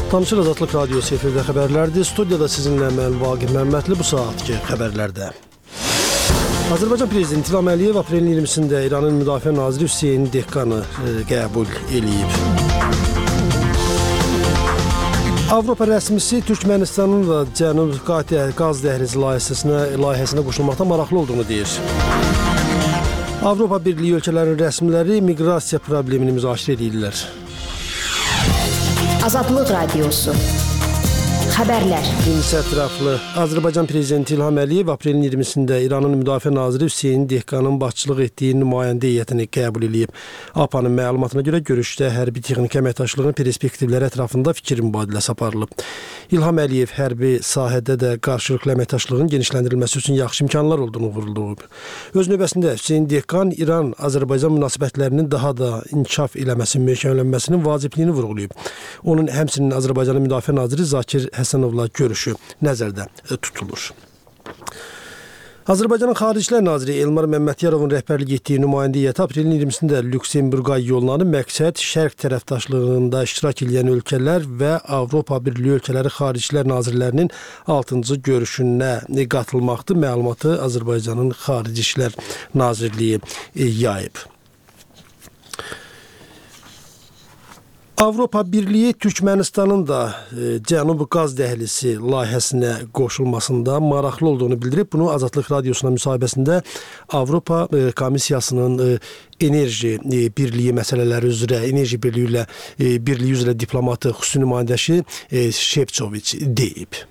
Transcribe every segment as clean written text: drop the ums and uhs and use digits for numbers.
Tanışır Azadlıq Radiosu efirdə xəbərlərdir. Studiyada sizinlə mən Vaqif Məmmədli bu saatki xəbərlərdə. Azərbaycan Prezidenti İlham Əliyev aprelin 20-sində İranın Müdafiə Naziri Hüseyn Dehqanı qəbul edib. Avropa rəsmisi Türkmənistanın da Cənub qaz dəhlizi layihəsinə qoşulmaqda maraqlı olduğunu deyir. Avropa Birliyi ölkələrinin rəsmiləri miqrasiya problemini müzakirə edirlər. Azadlıq Radiosu Xəbərlər. İnsə ətraflı. Azərbaycan Prezidenti İlham Əliyev aprelin 20-sində İranın Müdafiə Naziri Hüseyn Dehqanın başçılıq etdiyi nümayəndə heyətini qəbul edib. APA'nın məlumatına görə görüşdə hərbi texniki əməkdaşlığın perspektivləri ətrafında fikir mübadiləsi aparılıb. İlham Əliyev hərbi sahədə də qarşılıqlı əməkdaşlığın genişləndirilməsi üçün yaxşı imkanlar olduğunu vurğulayıb. Öz növbəsində Hüseyn Dehqan İran-Azərbaycan münasibətlərinin daha da inkişaf eləməsinin, möhkəmlənməsinin vacibliyini vurğulayıb. Onun həmçinin Azərbaycanın Müdafiə Naziri Zakir Həsənovla görüşü nəzərdə tutulur. Azərbaycanın Xaricilər Naziri Elmar Məmmədyarovun rəhbərlik etdiyi nümayəndə heyəti aprelin 20-sində Lüksemburqa yollanıb. Məqsəd şərq tərəfdaşlığında iştirak edən ölkələr və Avropa Birliyi ölkələri Xaricilər Nazirlərinin 6-cı görüşünə qatılmaqdır. Məlumatı Azərbaycanın Xarici İşlər Nazirliyi yayıb. Avropa Birliyi Türkmənistanın da Cənub qaz dəhlizi layihəsinə qoşulmasında maraqlı olduğunu bildirib. Bunu Azadlıq Radiosuna müsahibəsində Avropa Komissiyasının enerji birliyi məsələləri üzrə, enerji birliyi üzrə diplomatı xüsusi nümayəndəsi Şevçoviç deyib.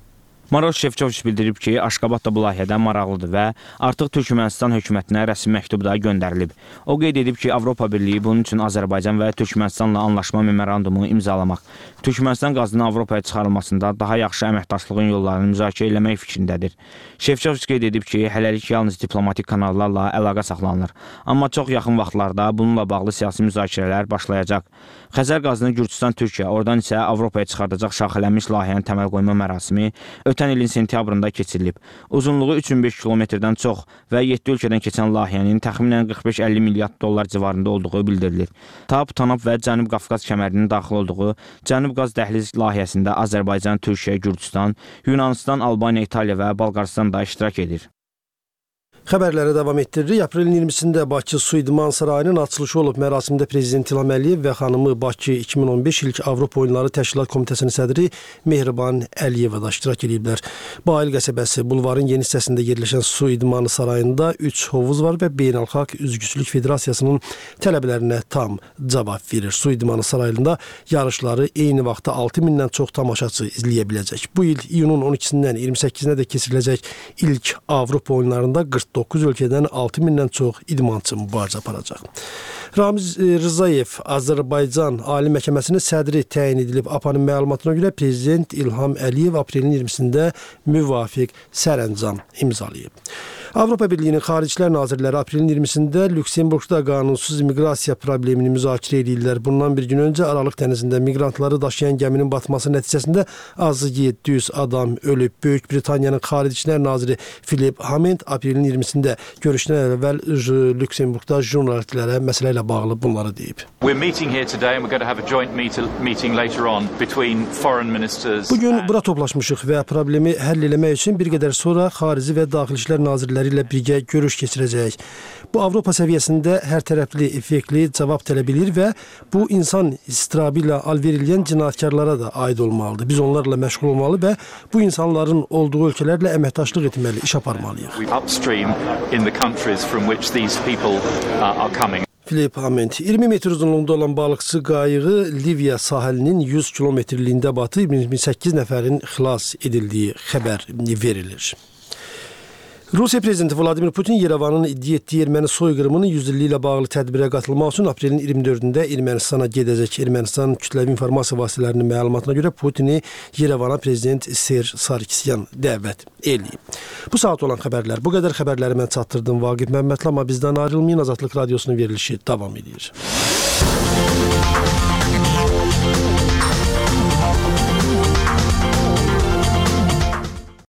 Maroş Şevçoviç bildirib ki, Aşqabad da bu layihədən maraqlıdır və artıq Türkmənistan hökumətinə rəsmi məktub da göndərilib. O qeyd edib ki, Avropa Birliyi bunun üçün Azərbaycan və Türkmənistanla anlaşma memorandumu imzalamaq, Türkmənistan qazının Avropaya çıxarılmasında daha yaxşı əməkdaşlığın yollarını müzakirə eləmək fikrindədir. Şevçoviç qeyd edib ki, hələlik yalnız diplomatik kanallarla əlaqə saxlanılır. Amma çox yaxın vaxtlarda bununla bağlı siyasi müzakirələr başlayacaq. Xəzər qazını Gürcüstan, Türkiyə, oradan isə Avropaya çıxardacaq şaxələnmiş layihənin təməl qoyma mərasimi ötən ilin sentyabrında keçirilib. Uzunluğu 3005 kilometrdən çox və 7 ölkədən keçən layihənin təxminən 45-50 milyard dollar civarında olduğu bildirilir. TAP, TANAP və Cənub Qafqaz kəmərinin daxil olduğu Cənub qaz dəhliz layihəsində Azərbaycan, Türkiyə, Gürcüstan, Yunanistan, Albaniya, İtaliya və Balqaristan da iştirak edir. Xəbərlərə davam etdiririk. Aprelin 20-sində Bakı Su İdman Sarayının açılışı olub. Mərasimdə Prezident İlham Əliyev və xanımı Bakı 2015 ilk Avropa Oyunları Təşkilat Komitəsinin sədri Mehriban Əliyeva da iştirak ediblər. Bayıl qəsəbəsi bulvarın yeni hissəsində yerləşən Su İdman Sarayında 3 hovuz var və Beynəlxalq Üzgüçülük Federasiyasının tələblərinə tam cavab verir. Su İdman Sarayında yarışları eyni vaxtda 6000-dən çox tamaşaçı izləyə biləcək. Bu il iyunun 12-dən 28-nə də keçiriləcək ilk Avropa Oyunlarında 49 ölkədən 6000-dən çox idmançı mübarizə aparacaq. Ramiz Rzayev Azərbaycan Ali Məhkəməsinin sədri təyin edilib. APA'nın məlumatına görə Prezident İlham Əliyev aprelin 20-sində müvafiq sərəncam imzalayıb. Avropa Birliyinin Xaricilər Nazirləri aprelin 20-sində Lüksemburqda qanunsuz miqrasiya problemini müzakirə edirlər. Bundan bir gün öncə Aralıq dənizində miqrantları daşıyan gəminin batması nəticəsində azı 700 adam ölüb. Böyük Britaniyanın Xarici İşlər Naziri Philip Hammond aprelin 20-sində görüşdən əvvəl Lüksemburqda jurnalistlərə məsələ ilə bağlı bunları deyib. Bugün bura toplaşmışıq və problemi həll eləmək üçün bir qədər sonra Xarici və Daxili İşlər Nazirləri ilə birgə görüş keçirəcək. Bu Avropa səviyyəsində hər tərəfli, effektli cavab tələb edir və bu insan istirabı ilə alverilən cinayətkarlara da aid olmalıdır. Biz onlarla məşğul olmalı və bu insanların olduğu ölkələrlə əməkdaşlıq etməli, iş aparmalıyıq. Philip Hammond 20 metr uzunluğunda olan balıqçı qayığı Liviya sahilinin 100 kilometrliyində batıb 28 nəfərin xilas edildiyi xəbər verilir. Rusiya Prezidenti Vladimir Putin Yerevanın iddia etdiyi erməni soyqırımının 100 illiyi ilə bağlı tədbirə qatılmaq üçün aprelin 24-də Ermənistana gedəcək. Ermənistan kütləvi informasiya vasitələrinin məlumatına görə Putini Yerevana Prezident Serj Sarkisyan dəvət eləyib. Bu saat olan xəbərlər. Bu qədər xəbərləri mən çatdırdım Vaqif Məmmədli, amma bizdən ayrılmayın. Azadlıq Radiosunun verilişi davam edir.